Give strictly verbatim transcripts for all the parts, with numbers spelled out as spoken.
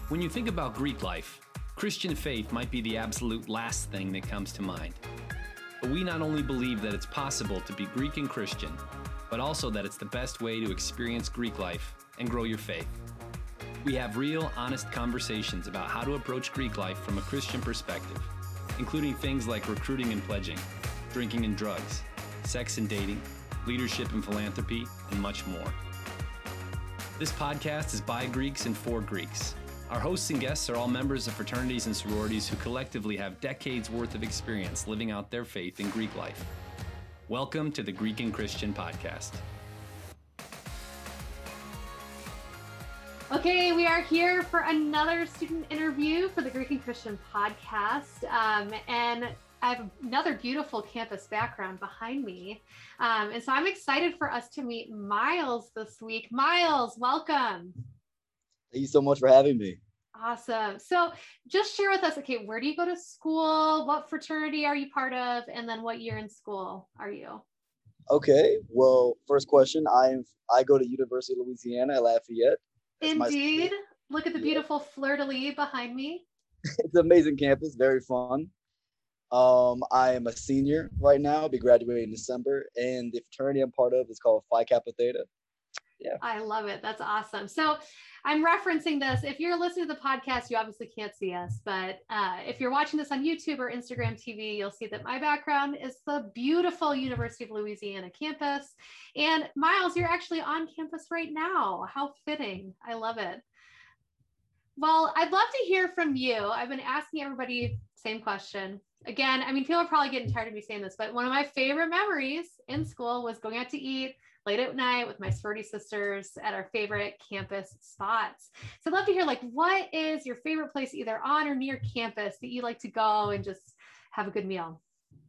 When you think about Greek life, Christian faith might be the absolute last thing that comes to mind. But we not only believe that it's possible to be Greek and Christian, but also that it's the best way to experience Greek life and grow your faith. We have real, honest conversations about how to approach Greek life from a Christian perspective, including things like recruiting and pledging, drinking and drugs, sex and dating, leadership and philanthropy, and much more. This podcast is by Greeks and for Greeks. Our hosts and guests are all members of fraternities and sororities who collectively have decades worth of experience living out their faith in Greek life. Welcome to the Greek and Christian Podcast. Okay, we are here for another student interview for the Greek and Christian Podcast. Um, and I have another beautiful campus background behind me. Um, and so I'm excited for us to meet Miles this week. Miles, welcome. Thank you so much for having me. Awesome. So just share with us, okay, where do you go to school? What fraternity are you part of? And then what year in school are you? Okay, well, first question, I'm I go to University of Louisiana at Lafayette. That's Indeed. Look at the beautiful fleur-de-lis behind me. It's an amazing campus, very fun. Um, I am a senior right now. I'll be graduating in December, and the fraternity I'm part of is called Phi Kappa Theta. Yeah. I love it. That's awesome. So I'm referencing this. If you're listening to the podcast, you obviously can't see us, but uh, if you're watching this on YouTube or Instagram T V, you'll see that my background is the beautiful University of Louisiana campus. And Miles, you're actually on campus right now. How fitting. I love it. Well, I'd love to hear from you. I've been asking everybody same question. Again, I mean, people are probably getting tired of me saying this, but one of my favorite memories in school was going out to eat late at night with my sorority sisters at our favorite campus spots. So I'd love to hear, like, what is your favorite place either on or near campus that you like to go and just have a good meal?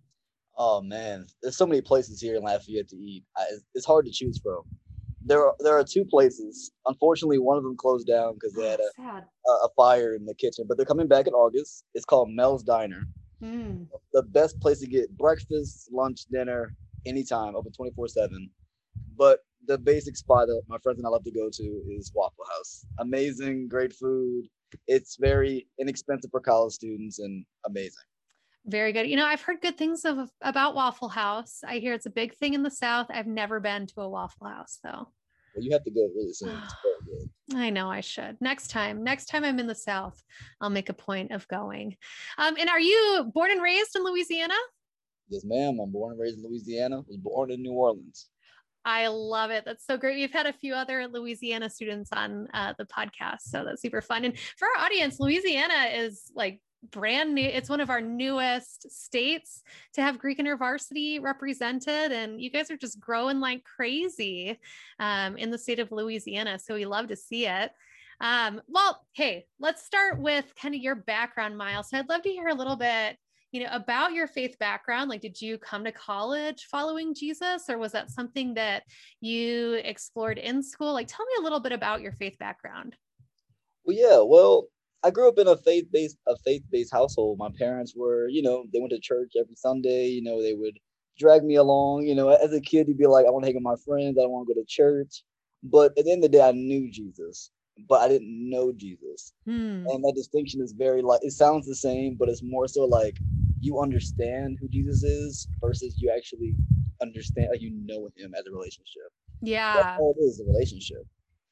Oh man, there's so many places here in Lafayette to eat. I, it's hard to choose from. There are there are two places. Unfortunately, one of them closed down because they had a, a a fire in the kitchen, but they're coming back in August. It's called Mel's Diner. Mm. The best place to get breakfast, lunch, dinner, anytime, open twenty-four seven. But the basic spot that my friends and I love to go to is Waffle House. Amazing, great food. It's very inexpensive for college students and amazing. Very good. You know, I've heard good things of about Waffle House. I hear it's a big thing in the South. I've never been to a Waffle House though. Well, you have to go really soon. It's very good. I know I should. Next time, next time I'm in the South, I'll make a point of going. Um, and are you born and raised in Louisiana? Yes, ma'am. I'm born and raised in Louisiana. Was born in New Orleans. I love it. That's so great. We've had a few other Louisiana students on uh, the podcast, so that's super fun. And for our audience, Louisiana is like brand new. It's one of our newest states to have Greek InterVarsity represented, and you guys are just growing like crazy um, in the state of Louisiana. So we love to see it. Um, well, hey, let's start with kind of your background, Miles. So I'd love to hear a little bit, you know, about your faith background. Like, did you come to college following Jesus, or was that something that you explored in school? Like, tell me a little bit about your faith background. Well, yeah, well, I grew up in a faith-based, a faith-based household. My parents were, you know, they went to church every Sunday. You know, they would drag me along. You know, as a kid, you'd be like, I want to hang with my friends. I don't want to go to church. But at the end of the day, I knew Jesus, but I didn't know Jesus. Hmm. And that distinction is very, like, it sounds the same, but it's more so like you understand who Jesus is versus you actually understand, like, you know him as a relationship. Yeah. That's all it is, a relationship.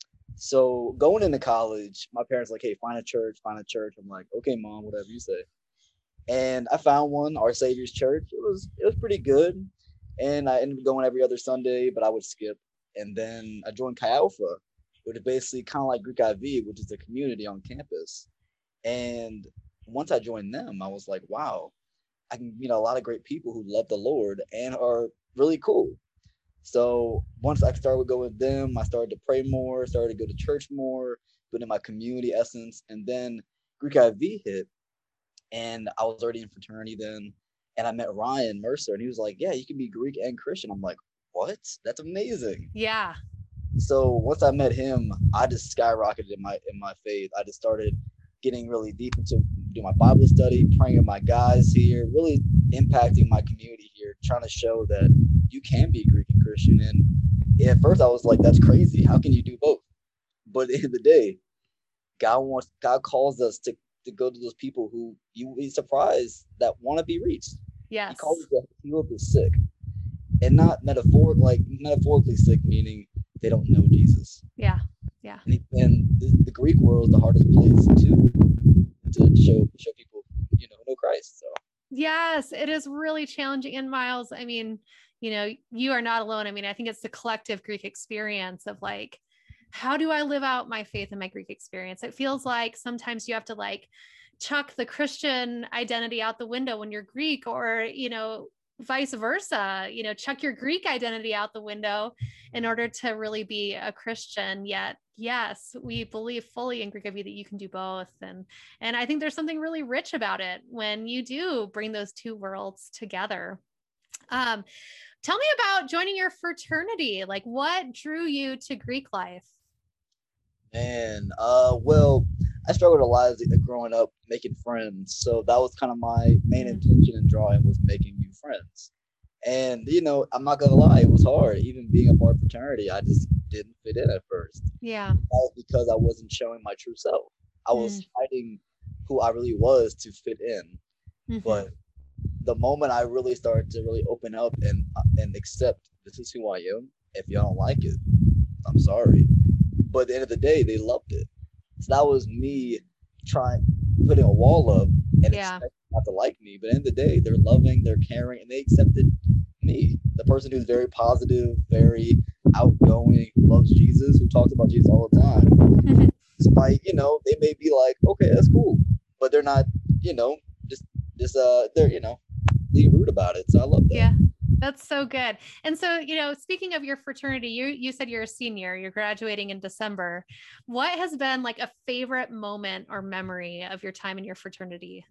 So going into college, my parents were like, hey, find a church, find a church. I'm like, okay, Mom, whatever you say. And I found one, Our Savior's Church. It was it was pretty good. And I ended up going every other Sunday, but I would skip. And then I joined Chi Alpha, which is basically kind of like Greek I V, which is a community on campus. And once I joined them, I was like, wow, I can meet a lot of great people who love the Lord and are really cool. So once I started going with them, I started to pray more, started to go to church more, building my community essence. And then Greek I V hit, and I was already in fraternity then. And I met Ryan Mercer, and he was like, yeah, you can be Greek and Christian. I'm like, what? That's amazing. Yeah. So once I met him, I just skyrocketed in my in my faith. I just started getting really deep into doing my Bible study, praying with my guys here, really impacting my community here, trying to show that you can be Greek and Christian. And at first I was like, that's crazy. How can you do both? But at the end of the day, God wants, God calls us to, to go to those people who you will be surprised that want to be reached. Yes. He calls us to heal the sick, and not metaphor like metaphorically sick, meaning they don't know Jesus. Yeah. Yeah. And, and the, the Greek world is the hardest place to to show show people, you know, know Christ. So yes, it is really challenging. And Miles, I mean, you know, you are not alone. I mean, I think it's the collective Greek experience of like, how do I live out my faith in my Greek experience? It feels like sometimes you have to like chuck the Christian identity out the window when you're Greek, or, you know, vice versa, you know, chuck your Greek identity out the window in order to really be a Christian. Yet, yes, we believe fully in Greek I V that you can do both. And, and I think there's something really rich about it when you do bring those two worlds together. Um, tell me about joining your fraternity. Like, what drew you to Greek life? Man, uh, well, I struggled a lot as growing up making friends. So that was kind of my main Mm. intention in drawing, was making new friends. And, you know, I'm not going to lie, it was hard. Even being a part of fraternity, I just didn't fit in at first. Yeah. That was because I wasn't showing my true self. I was Mm. hiding who I really was to fit in. Mhm. But the moment I really started to really open up and and accept this is who I am, if y'all don't like it, I'm sorry. But at the end of the day, they loved it. So that was me trying, putting a wall up and Yeah. expecting not to like me. But at the end of the day, they're loving, they're caring, and they accepted me. The person who's very positive, very outgoing, who loves Jesus, who talks about Jesus all the time. Despite, you know, they may be like, okay, that's cool. But they're not, you know, just just uh they're, you know, being rude about it. So I love that. Yeah. That's so good. And so, you know, speaking of your fraternity, you you said you're a senior, you're graduating in December. What has been like a favorite moment or memory of your time in your fraternity?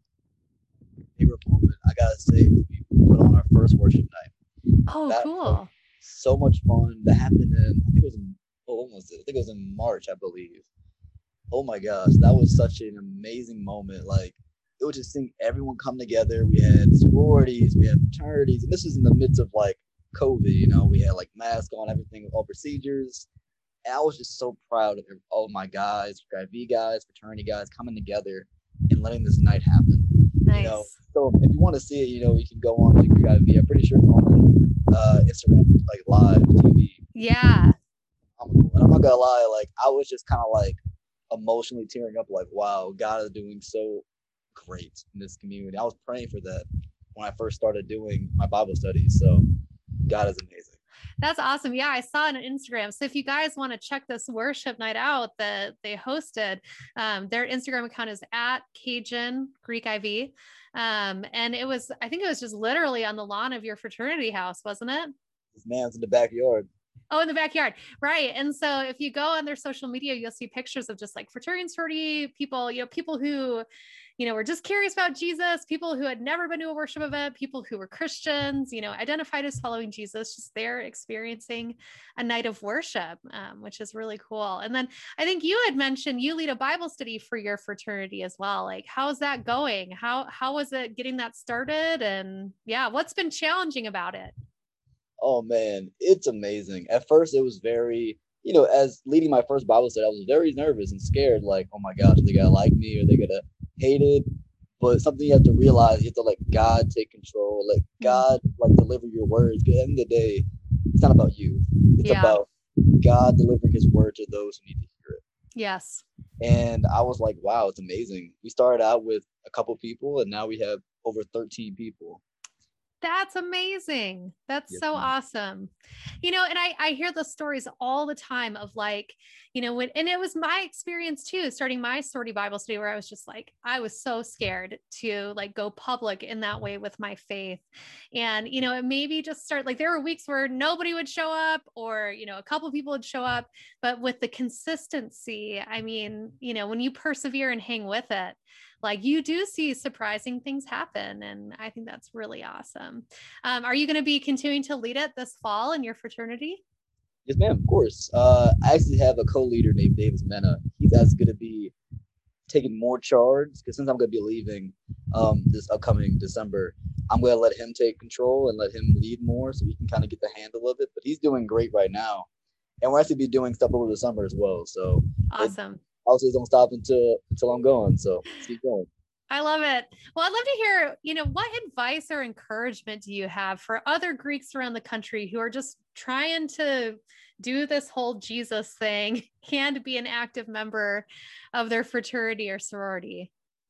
Favorite moment, I gotta say, we put on our first worship night. Oh, That cool. was so much fun. That happened in, I think it was in, oh, when was it? I think it was in March, I believe. Oh my gosh, that was such an amazing moment. Like, it was just seeing everyone come together. We had sororities, we had fraternities, and this was in the midst of like COVID. You know, we had like masks on, everything, all procedures. And I was just so proud of all my guys, I V guys, fraternity guys coming together and letting this night happen. Nice. You know, so if you want to see it, you know, you can go on to Greek I V. I'm pretty sure it's on uh, Instagram, like live T V. Yeah. I'm, and I'm not gonna lie, like I was just kind of like emotionally tearing up, like, wow, God is doing so great in this community. I was praying for that when I first started doing my Bible studies. So God is amazing. That's awesome. Yeah, I saw it on Instagram. So if you guys want to check this worship night out that they hosted, um, their Instagram account is at Cajun Greek I V. Um, and it was, I think it was just literally on the lawn of your fraternity house, wasn't it? This man's in the backyard. Oh, in the backyard. Right. And so if you go on their social media, you'll see pictures of just like fraternity sorority people, you know, people who, you know, were just curious about Jesus, people who had never been to a worship event, people who were Christians, you know, identified as following Jesus, just there experiencing a night of worship, um, which is really cool. And then I think you had mentioned you lead a Bible study for your fraternity as well. Like, how's that going? How, how was it getting that started? And yeah, what's been challenging about it? Oh man, it's amazing. At first it was very, you know, as leading my first Bible study, I was very nervous and scared, like, oh my gosh, are they gonna like me or they gonna hate it? But something you have to realize, you have to let God take control, let God like deliver your words. Because at the end of the day, it's not about you. It's Yeah. about God delivering his word to those who need to hear it. Yes. And I was like, wow, it's amazing. We started out with a couple people and now we have over thirteen people. That's amazing. That's Yes, so ma'am. awesome. You know, and I, I hear the stories all the time of like, you know, when, and it was my experience too, starting my sorority Bible study where I was just like, I was so scared to like go public in that way with my faith. And, you know, it maybe just start like, there were weeks where nobody would show up or, you know, a couple people would show up, but with the consistency, I mean, you know, when you persevere and hang with it, like you do see surprising things happen. And I think that's really awesome. Um, are you going to be continuing to lead it this fall in your fraternity? Yes, ma'am, of course. Uh, I actually have a co-leader named Davis Mena. He's actually going to be taking more charge because since I'm going to be leaving um, this upcoming December, I'm going to let him take control and let him lead more so he can kind of get the handle of it. But he's doing great right now. And we're actually be doing stuff over the summer as well. So Awesome. houses don't stop until until I'm gone. So let's keep going. I love it. Well, I'd love to hear, you know, what advice or encouragement do you have for other Greeks around the country who are just trying to do this whole Jesus thing and be an active member of their fraternity or sorority?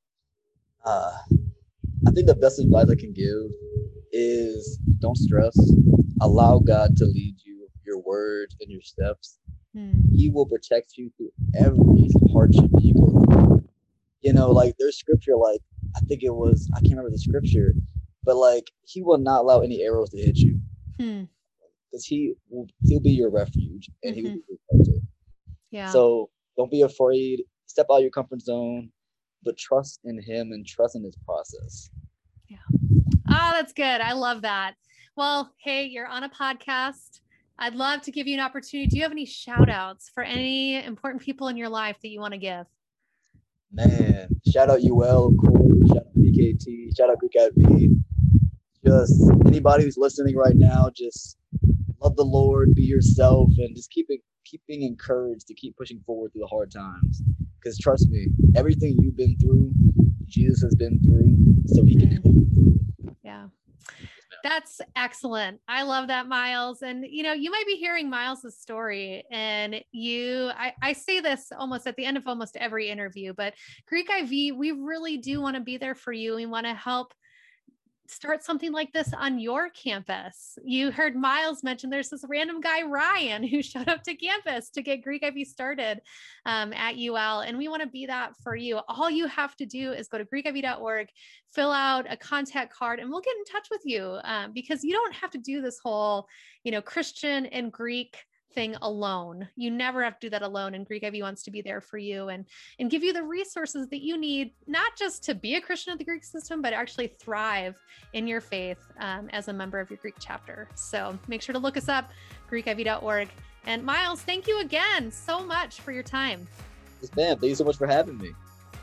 Uh, I think the best advice I can give is don't stress. Allow God to lead you, your words and your steps. Hmm. He will protect you through every hardship you go through. You know, like there's scripture, like I think it was, I can't remember the scripture, but like he will not allow any arrows to hit you. Hmm. Because he will, he'll be your refuge and mm-hmm. he will be your shelter. Yeah. So don't be afraid. Step out of your comfort zone, but trust in him and trust in his process. Yeah. Oh, that's good. I love that. Well, hey, you're on a podcast. I'd love to give you an opportunity. Do you have any shout outs for any important people in your life that you want to give? Man, shout out U L, of course. Shout out B K T. Shout out Greek I V. Just anybody who's listening right now, just love the Lord, be yourself, and just keep it, keep being encouraged to keep pushing forward through the hard times. Because trust me, everything you've been through, Jesus has been through, so he can help you through it. Yeah. That's excellent. I love that, Miles. And, you know, you might be hearing Miles's story and you, I, I say this almost at the end of almost every interview, but Greek I V, we really do want to be there for you. We want to help start something like this on your campus. You heard Miles mention there's this random guy, Ryan, who showed up to campus to get Greek I V started um, at U L. And we want to be that for you. All you have to do is go to greek I V dot org, fill out a contact card, and we'll get in touch with you um, because you don't have to do this whole, you know, Christian and Greek thing alone. You never have to do that alone. And Greek I V wants to be there for you and, and give you the resources that you need, not just to be a Christian of the Greek system, but actually thrive in your faith um, as a member of your Greek chapter. So make sure to look us up, greek I V dot org. And Miles, thank you again so much for your time. Yes, ma'am. Thank you so much for having me.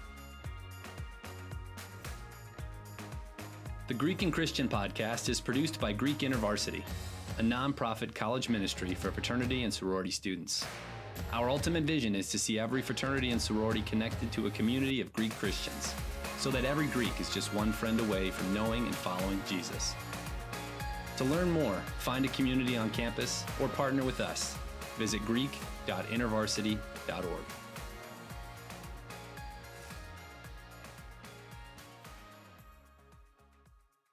The Greek and Christian podcast is produced by Greek InterVarsity, a nonprofit college ministry for fraternity and sorority students. Our ultimate vision is to see every fraternity and sorority connected to a community of Greek Christians, so that every Greek is just one friend away from knowing and following Jesus. To learn more, find a community on campus, or partner with us, visit greek dot intervarsity dot org.